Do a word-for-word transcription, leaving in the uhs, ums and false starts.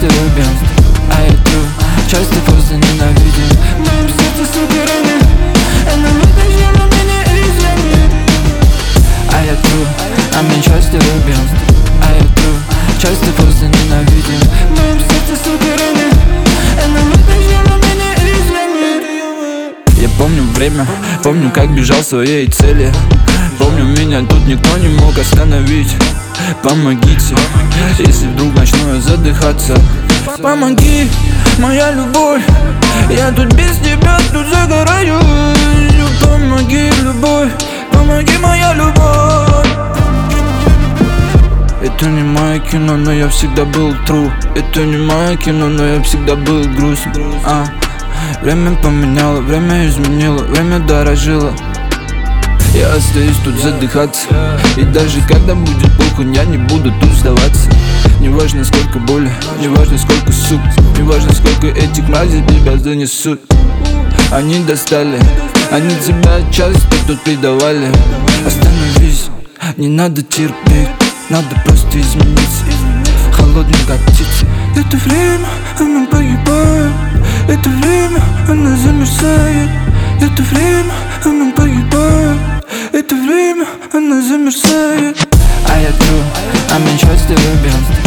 счастливый бен. А я тру, часто просто ненавидим. В моем сердце сука раны, она вытащила меня из ямы. А я тру, а мне счастливый бен. А я тру, часто просто ненавидим. В моем сердце сука раны, она вытащила меня из ямы. Я помню время, помню, как бежал своей цели. Помню, меня тут никто не мог остановить. Помогите, если вдруг начну я задыхаться. Помоги, моя любовь, я тут без тебя тут загораю. Помоги, любовь, помоги, моя любовь. Это не мое кино, но я всегда был true. Это не мое кино, но я всегда был груст. а. Время поменяло, время изменило, время дорожило. Я остаюсь тут задыхаться. И даже когда будет похуй, я не буду тут сдаваться. Неважно сколько боли, неважно сколько сук, неважно сколько этих мразей тебя занесут. Они достали, они тебя часто тут предавали. Остановись, не надо терпеть, надо просто измениться. Холодный как птица. Это время, оно погибает. Это время, оно замерзает. Это время, оно погибает. Это время, оно замерзает. А я тру, а мне счастливый бен.